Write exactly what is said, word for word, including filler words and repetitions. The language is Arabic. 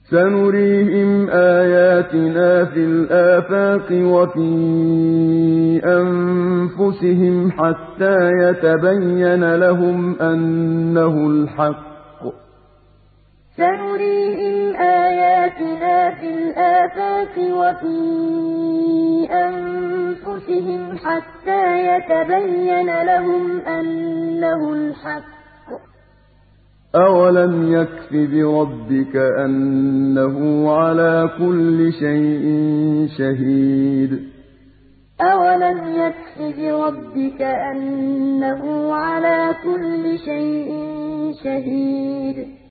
سَنُرِيهِمْ آيَاتِنَا فِي الْآفَاقِ وَفِي أَنفُسِهِمْ حَتَّىٰ يَتَبَيَّنَ لَهُمْ أَنَّهُ الْحَقُّ ۗ سَنُرِيهِمْ آيَاتِنَا فِي الْآفَاقِ وَفِي أَنفُسِهِمْ حَتَّىٰ يَتَبَيَّنَ لَهُمْ أَنَّهُ الْحَقُّ ۗ أَوَلَمْ يَكْفِ بِرَبِّكَ أَنَّهُ عَلَىٰ كُلِّ شَيْءٍ شَهِيدٌ أَوَلَمْ يَكْفِ بِرَبِّكَ أَنَّهُ عَلَىٰ كُلِّ شَيْءٍ شَهِيدٌ